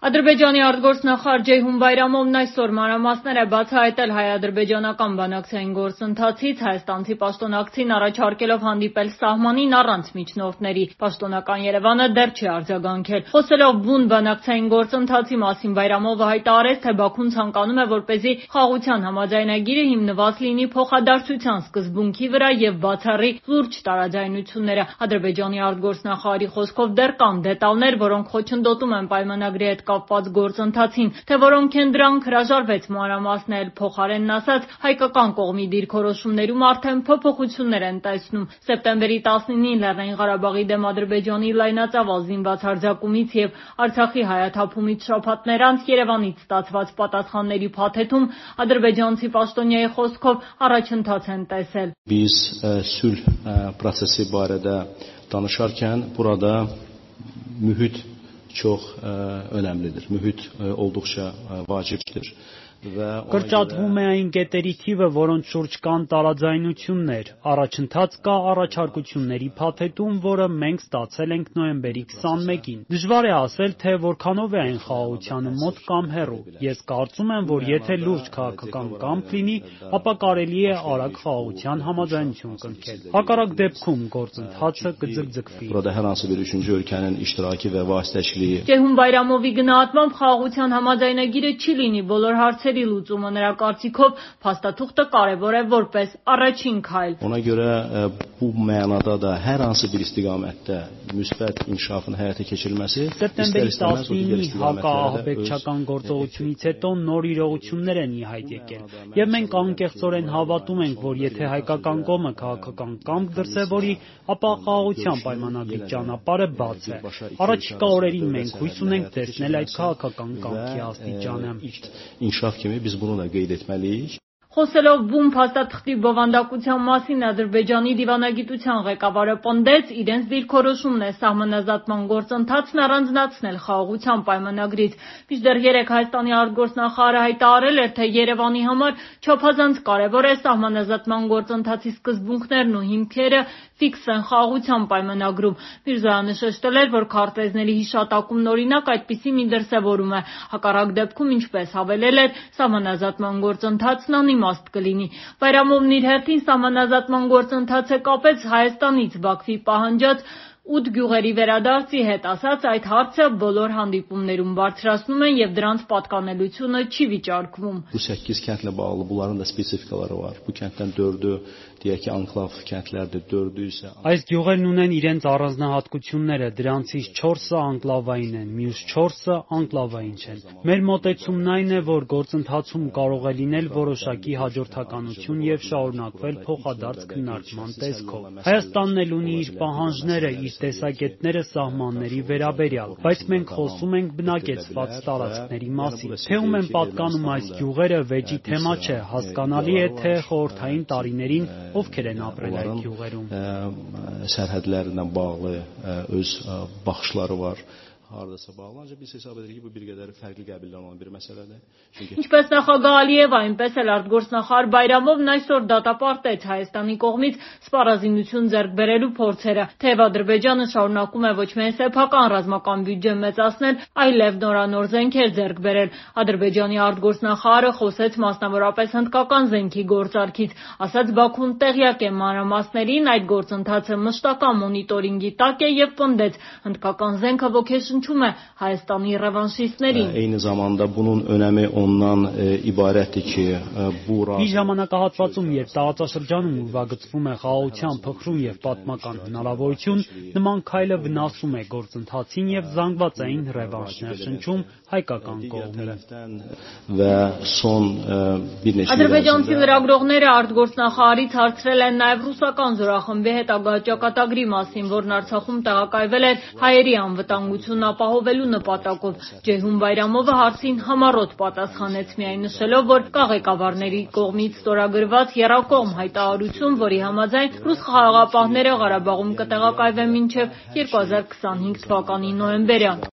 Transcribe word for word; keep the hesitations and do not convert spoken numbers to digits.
Ադրբեջանի արտգործնախարար Ceyhun Bayramovն այսօր մանրամասներ է բացահայտել հայ-ադրբեջանական բանակցային գործընթացից, հայաստանցի պաշտոնակցին առաջարկելով հանդիպել սահմանին առանց միջնորդների։ Պաշտոնական Երևանը դեռ չի արձագանքել։ Խոսելով բուն բանակցային գործընթացի մասին, Բայրամովը հայտարարեց, թե Բաքուն ցանկանում է, որպեսզի խաղաղության համաձայնագիրը հիմնված լինի փոխադարձության սկզբունքի վրա եւ բացառի լուրջ տարաձայնությունները։ Ադրբեջանի արտգործնախարարի խոսքով դեռ կան դետալներ, որոնք խոչընդոտում են պայմանագրի հետ կապված գործընթացին, թե որոնք են դրանք հրաժարվեց մանրամասնել։ Փոխարենն ասած, հայկական կողմի դիրքորոշումներում արդեն փոփոխություններ են տեսնում։ Սեպտեմբերի տասնինին Լեռնային Ղարաբաղի դեմ Ադրբեջանի լայնածավալ զինված հարձակումից եւ Արցախի հայաթափումից շաբաթներ անց Երևանից ստացված պատասխանների փաթեթում ադրբեջանցի պաշտոնյայի խոսքով առաջընթաց են տեսել։ Biz sülh prosesi barədə danışarkən burada mühit çox önəmlidir. Mühit olduqca vacibdir. Կրճատվում է այն կետերի թիվը, որոնց շուրջ կան տարաձայնություններ։ Առաջընթաց կա առաջարկությունների փաթեթում, որը մենք ստացել ենք նոյեմբերի քսանմեկին։ Դժվար է ասել, թե որքանով է այն խաղաղությանը մոտ կամ հեռու։ Ես կարծում եմ, որ եթե լուրջ քաղաքական կամք լինի, ապա կարելի է արագ խաղաղության համաձայնություն կնքել։ Հակառակ դեպքում գործընթացը կձգձգվի։ Burada hər hansı bir üçüncü ölkənin iştirakı və vasitəçiliyi Ceyhun Bayramovի գնահատմամբ խաղաղության համաձայնագիրը չի լինի բոլոր հարցերի լուծումը, նրա կարծիքով փաստաթուղթը կարևոր է որպես առաջին քայլ։ Ona görə bu mənada da hər hansı bir istiqamətdə müsbət inkişafın həyata keçirilməsi Սեպտեմբերի տասնինի հակաահաբեկչական գործողությունից հետո նոր իրողություններ են ի հայտ եկել, եւ մենք անկեղծորեն հավատում ենք, որ եթե հայկական կողմը քաղաքական կամք դրսևորի, ապա խաղաղության պայմանագրի ճանապարհը բաց է։ Առաջիկա օրերին մենք հույս ունենք տեսնել այդ քաղաքական կամքի աստիճանը։ İnkişaf kimi biz bunu da qeyd etməliyik. Խոսելով բուն փաստաթղթի բովանդակության մասին, Ադրբեջանի դիվանագիտության ղեկավարը պնդեց, իրենց դիրքորոշումն է սահմանազատման գործընթացն առանձնացնել խաղաղության պայմանագրից։ Մինչդեռ երեկ Հայաստանի արտգործնախարարը հայտարարել էր, թե Երևանի համար չափազանց կարևոր է սահմանազատման գործընթացի սկզբունքներն ու հիմքերը ֆիքս են խաղաղության պայմանագրում։ Միրզոյանը շեշտել էր, որ քարտեզների հիշատակումն օրինակ այդպիսի մի դրսևորում է։ Հակառակ դեպքում, ինչպես հավելել էր, սահմանազատման գործընթացն անիմաստ կլինի։ Բայրամովն իր հերթին սահմանազատման գործընթացը կապեց Հայաստանից Բաքվի պահանջած ութ գյուղերի վերադարձի հետ, ասաց, այդ հարցը բոլոր հանդիպումներում բարձրացնում են եւ դրանց պատկանելությունը չի վիճարկվում։ Bu səkkiz kəndlə bağlı bunların da spesifikaları var. Bu kənddən dördü deyək ki, anklav kəndlərdir, dördü isə Այս գյուղերն ունեն իրենց առանձնահատկությունները, դրանցից չորսը անկլավային են, մյուս չորսը անկլավային չեն։ Մեր մոտեցումն այն է, որ գործընթացում կարող է լինել որոշակի հաջորդականություն եւ շարունակվել փոխադարձ քննարկման տեսքով։ Հայաստանն էլ ունի իր պահանջները, իր տեսակետները սահմանների վերաբերյալ, բայց մենք խոսում ենք բնակեցված տարածքների մասին։ Թե ում են պատկանում այս գյուղերը վեճի թեմա չէ, հասկանալի է, թե խորհրդային տարիներին ովքեր են ապրել այդ գյուղերում։ Sərhədlərlə bağlı öz baxışları var. Hardasa bağlı, ancaq biz hesab edirik ki, bu bir qədər fərqli qəbillər olan bir məsələdir. Ինչպես նախագահ Ալիևը, այնպես էլ արտգործնախարար Բայրամովն այսօր դատապարտեց Հայաստանի կողմից սպառազինություն ձեռք բերելու փորձերը, թեև Ադրբեջանը շարունակում է ոչ միայն սեփական ռազմական բյուջե մեծացնել, այլև նորանոր զենքեր ձեռք բերել։ Ադրբեջանի արտգործնախարարը խոսեց մասնավորապես հնդկական զենքի գործարքից, ասաց Բաքուն տեղյակ է մանրամասներին, այդ գործընթացը մշտական մոնիտորինգի տակ է եւ պնդեց հնդկական զենքը ոգեշնչում է Հայաստանի ռևանշիստներին։ Eyni zamanda bunun önəmi ondan ibarətdir ki, bu Իր ժամանակահատվածում, երբ տարածաշրջանում ուրվագծվում է խաղաղության փխրուն եւ պատմական հնարավորություն, նման քայլը վնասում է գործընթացին եւ զանգվածային ռևանշներ շնչում հայկական կողմին։ Və son bir neçə Ադրբեջանցի լրագրողները արտգործնախարարից հարցրել են նաեւ ռուսական զորախմբի հետագա ճակատագրի մասին, որն Արցախում տեղակայվել էր հայերի անվտանգությունն ապահովելու նպատակով։ Ceyhun Bayramovը հարցին համառոտ պատասխանեց, միայն նշելով, որ կա ղեկավարների կողմից ստորագրված եռակողմ հայտարարություն, որի համաձայն ռուս խաղաղապահները Ղարաբաղում կտեղակայվեն մինչև երկու հազար քսանհինգ թվականի նոյեմբերյան։